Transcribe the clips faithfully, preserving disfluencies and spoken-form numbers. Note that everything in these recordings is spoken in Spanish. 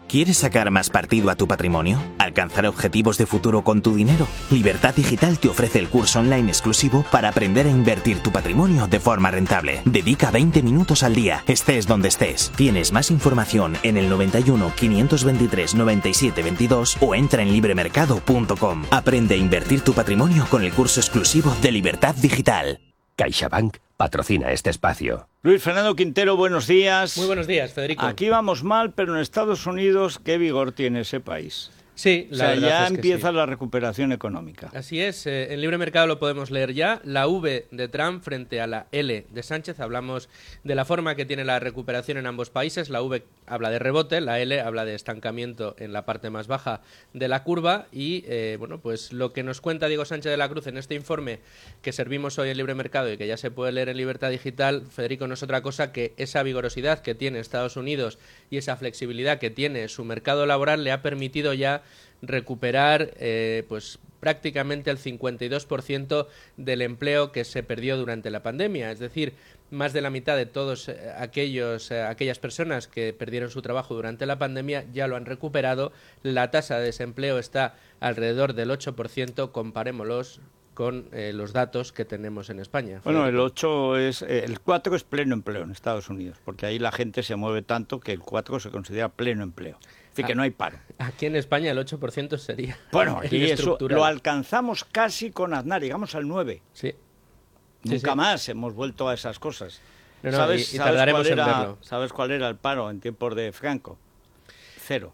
¿Quieres sacar más partido a tu patrimonio? ¿Alcanzar objetivos de futuro con tu dinero? Libertad Digital te ofrece el curso online exclusivo para aprender a invertir tu patrimonio de forma rentable. Dedica veinte minutos al día, estés donde estés. Tienes más información en el noventa y uno, quinientos veintitrés, noventa y siete veintidós o entra en libremercado punto com. Aprende a invertir tu patrimonio con el curso exclusivo de Libertad Digital. CaixaBank patrocina este espacio. Luis Fernando Quintero, buenos días. Muy buenos días, Federico. Aquí vamos mal, pero en Estados Unidos, ¿qué vigor tiene ese país? Sí, la o sea, verdad ya es que empieza sí. la recuperación económica. Así es, eh, en Libre Mercado lo podemos leer ya. La V de Trump frente a la L de Sánchez. Hablamos de la forma que tiene la recuperación en ambos países. La V habla de rebote, la L habla de estancamiento en la parte más baja de la curva. Y eh, bueno, pues lo que nos cuenta Diego Sánchez de la Cruz en este informe que servimos hoy en Libre Mercado y que ya se puede leer en Libertad Digital, Federico, no es otra cosa que esa vigorosidad que tiene Estados Unidos y esa flexibilidad que tiene su mercado laboral le ha permitido ya recuperar eh, pues prácticamente el cincuenta y dos por ciento del empleo que se perdió durante la pandemia, es decir, más de la mitad de todos aquellos eh, aquellas personas que perdieron su trabajo durante la pandemia ya lo han recuperado. La tasa de desempleo está alrededor del ocho por ciento, comparémoslos con eh, los datos que tenemos en España. Bueno, el ocho es eh, el cuatro es pleno empleo en Estados Unidos, porque ahí la gente se mueve tanto que el cuatro se considera pleno empleo. Así que no hay paro. Aquí en España el ocho por ciento sería. Bueno, aquí eso lo alcanzamos casi con Aznar, llegamos al nueve. Sí. Nunca sí, sí. más hemos vuelto a esas cosas. No, no, ¿Sabes, y, y sabes tardaremos cuál era, en verlo. ¿Sabes cuál era el paro en tiempos de Franco? Cero.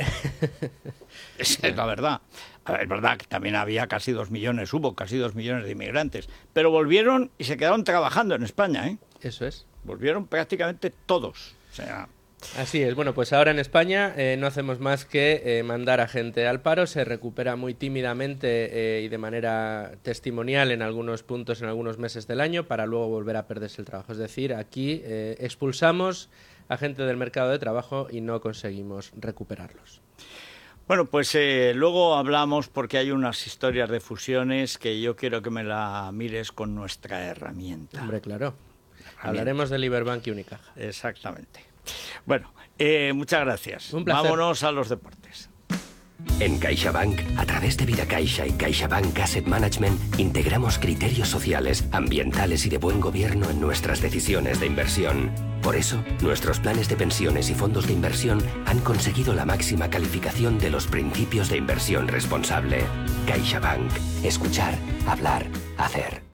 Es la verdad. A ver, es verdad que también había casi dos millones, hubo casi dos millones de inmigrantes, pero volvieron y se quedaron trabajando en España, ¿eh? Eso es. Volvieron prácticamente todos. O sea... Así es. Bueno, pues ahora en España eh, no hacemos más que eh, mandar a gente al paro. Se recupera muy tímidamente eh, y de manera testimonial en algunos puntos, en algunos meses del año, para luego volver a perderse el trabajo. Es decir, aquí eh, expulsamos a gente del mercado de trabajo y no conseguimos recuperarlos. Bueno, pues eh, luego hablamos porque hay unas historias de fusiones que yo quiero que me la mires con nuestra herramienta. Hombre, claro. Herramienta. Hablaremos de Liberbank y Unicaja. Exactamente. Bueno, eh, muchas gracias. Un placer. Vámonos a los deportes. En CaixaBank, a través de Vida Caixa y CaixaBank Asset Management, integramos criterios sociales, ambientales y de buen gobierno en nuestras decisiones de inversión. Por eso, nuestros planes de pensiones y fondos de inversión han conseguido la máxima calificación de los principios de inversión responsable. CaixaBank. Escuchar, hablar, hacer.